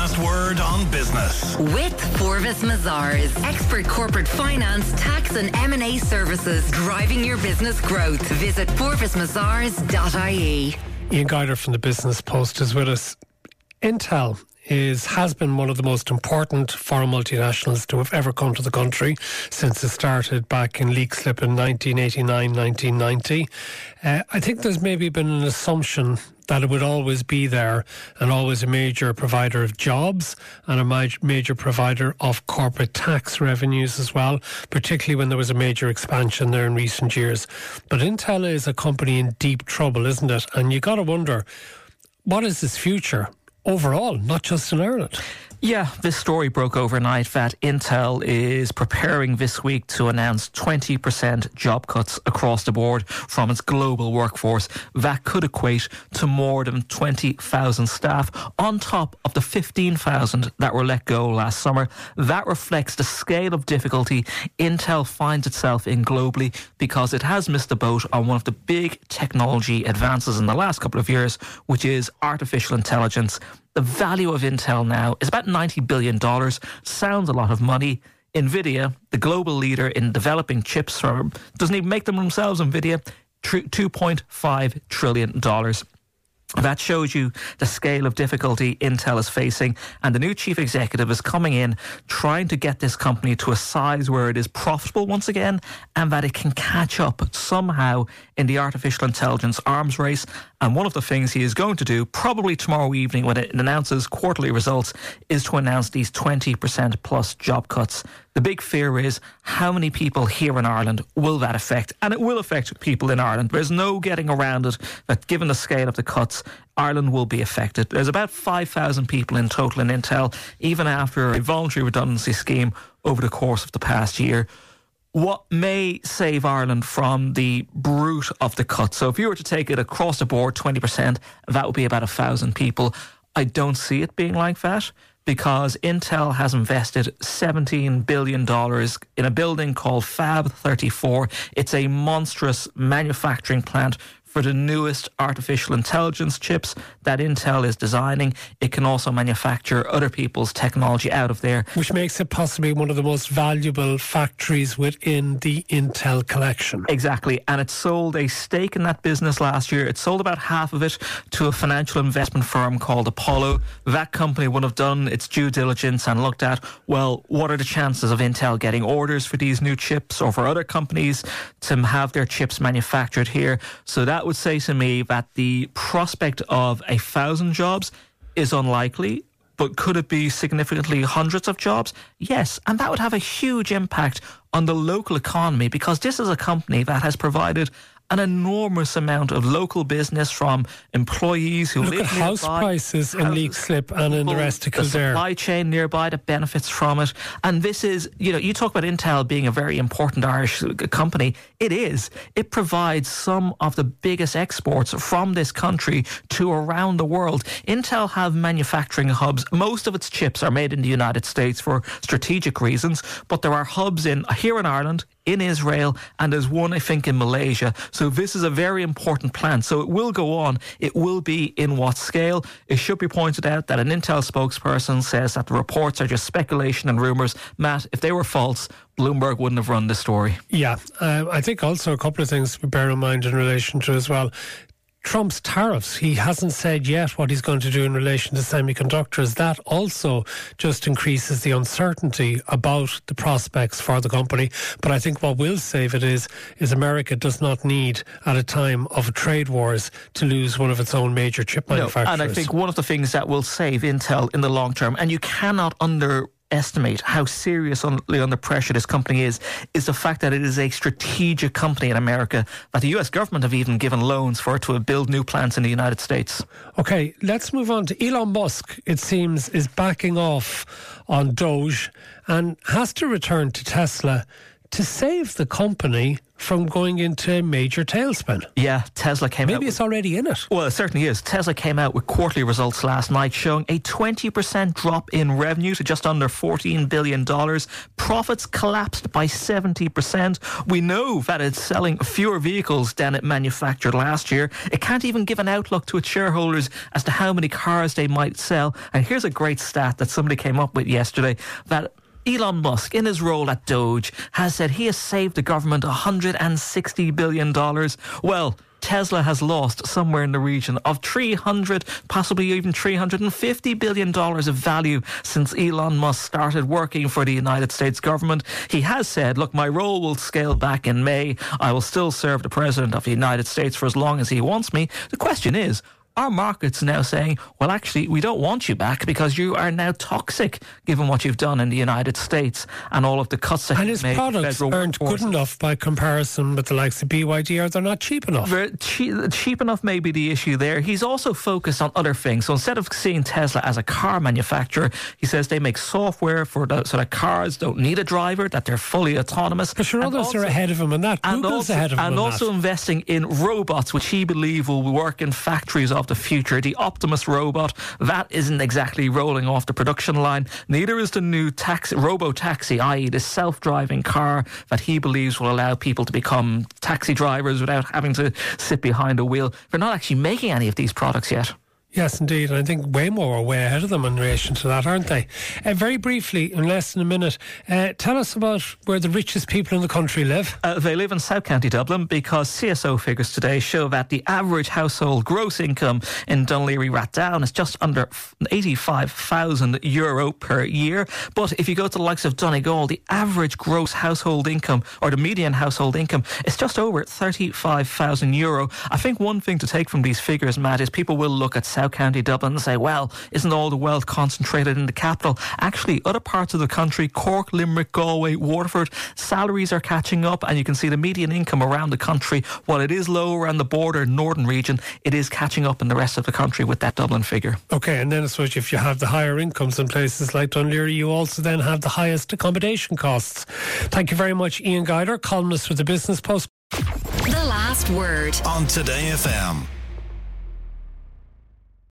last word on business. With Forvis Mazars, expert corporate finance, tax and M&A services, driving your business growth. Visit forvismazars.ie. Ian Guider from the Business Post is with us. Intel has been one of the most important foreign multinationals to have ever come to the country since it started back in Leixlip in 1989, 1990. I think there's maybe been an assumption that it would always be there and always a major provider of jobs and a major provider of corporate tax revenues as well, particularly when there was a major expansion there in recent years. But Intel is a company in deep trouble, isn't it? And you got to wonder, what is its future overall, not just in Ireland? Yeah, this story broke overnight that Intel is preparing this week to announce 20% job cuts across the board from its global workforce. That could equate to more than 20,000 staff on top of the 15,000 that were let go last summer. That reflects the scale of difficulty Intel finds itself in globally because it has missed the boat on one of the big technology advances in the last couple of years, which is artificial intelligence. The value of Intel now is about $90 billion. Sounds a lot of money. NVIDIA, the global leader in developing chips, doesn't even make them themselves, NVIDIA, $2.5 trillion. That shows you the scale of difficulty Intel is facing, and the new chief executive is coming in trying to get this company to a size where it is profitable once again and that it can catch up somehow in the artificial intelligence arms race. And one of the things he is going to do, probably tomorrow evening when it announces quarterly results, is to announce these 20% plus job cuts. The big fear is how many people here in Ireland will that affect? And it will affect people in Ireland. There's no getting around it that given the scale of the cuts, Ireland will be affected. There's about 5,000 people in total in Intel, even after a voluntary redundancy scheme over the course of the past year. What may save Ireland from the brunt of the cut? So if you were to take it across the board, 20%, that would be about 1,000 people. I don't see it being like that, because Intel has invested $17 billion in a building called Fab 34. It's a monstrous manufacturing plant for the newest artificial intelligence chips that Intel is designing. It can also manufacture other people's technology out of there. Which makes it possibly one of the most valuable factories within the Intel collection. Exactly. And it sold a stake in that business last year. It sold about half of it to a financial investment firm called Apollo. That company would have done its due diligence and looked at, well, what are the chances of Intel getting orders for these new chips or for other companies to have their chips manufactured here? So that would say to me that the prospect of 1,000 jobs is unlikely, but could it be significantly hundreds of jobs? Yes, and that would have a huge impact on the local economy, because this is a company that has provided an enormous amount of local business from employees who live nearby. Look at house prices in Leixlip and in the rest of Kildare. The supply chain nearby that benefits from it. And this is, you talk about Intel being a very important Irish company. It is. It provides some of the biggest exports from this country to around the world. Intel have manufacturing hubs. Most of its chips are made in the United States for strategic reasons, but there are hubs here in Ireland, in Israel, and there's one, I think, in Malaysia. So this is a very important plant. So it will go on. It will be in what scale? It should be pointed out that an Intel spokesperson says that the reports are just speculation and rumours. Matt, if they were false, Bloomberg wouldn't have run this story. Yeah, I think also a couple of things to bear in mind in relation to as well. Trump's tariffs, he hasn't said yet what he's going to do in relation to semiconductors. That also just increases the uncertainty about the prospects for the company. But I think what will save it is America does not need, at a time of trade wars, to lose one of its own major chip manufacturers. And I think one of the things that will save Intel in the long term, and you cannot underestimate how seriously under pressure this company is the fact that it is a strategic company in America, that the US government have even given loans for it to build new plants in the United States. Okay, let's move on to Elon Musk. It seems is backing off on Doge and has to return to Tesla to save the company from going into a major tailspin. Yeah, Tesla came out. Maybe it's already in it. Well, it certainly is. Tesla came out with quarterly results last night showing a 20% drop in revenue to just under $14 billion. Profits collapsed by 70%. We know that it's selling fewer vehicles than it manufactured last year. It can't even give an outlook to its shareholders as to how many cars they might sell. And here's a great stat that somebody came up with yesterday, that Elon Musk, in his role at Doge, has said he has saved the government $160 billion. Well, Tesla has lost somewhere in the region of $300, possibly even $350 billion of value since Elon Musk started working for the United States government. He has said, look, my role will scale back in May. I will still serve the President of the United States for as long as he wants me. The question is, our market's now saying, well, actually, we don't want you back because you are now toxic, given what you've done in the United States and all of the cuts that you've made. And his products aren't good enough by comparison with the likes of BYD, or they're not cheap enough. Cheap enough may be the issue there. He's also focused on other things. So instead of seeing Tesla as a car manufacturer, he says they make software so that cars don't need a driver, that they're fully autonomous. But sure, others are ahead of him in that. Google's ahead of him in that. And also investing in robots, which he believes will work in factories of the future. The Optimus robot, that isn't exactly rolling off the production line. Neither is the new robo-taxi, i.e. the self-driving car that he believes will allow people to become taxi drivers without having to sit behind a wheel. They're not actually making any of these products yet. Yes, indeed. And I think Waymo are way ahead of them in relation to that, aren't they? Very briefly, in less than a minute, tell us about where the richest people in the country live. They live in South County Dublin, because CSO figures today show that the average household gross income in Dún Laoghaire-Rathdown is just under €85,000 per year. But if you go to the likes of Donegal, the average gross household income, or the median household income, is just over €35,000. I think one thing to take from these figures, Matt, is people will look at South County Dublin and say, well, isn't all the wealth concentrated in the capital? Actually, other parts of the country, Cork, Limerick, Galway, Waterford, salaries are catching up, and you can see the median income around the country, while it is low around the border northern region, it is catching up in the rest of the country with that Dublin figure. Okay, and then I suppose if you have the higher incomes in places like Dún Laoghaire, you also then have the highest accommodation costs. Thank you very much, Ian Guider, columnist with the Business Post. The Last Word on Today FM.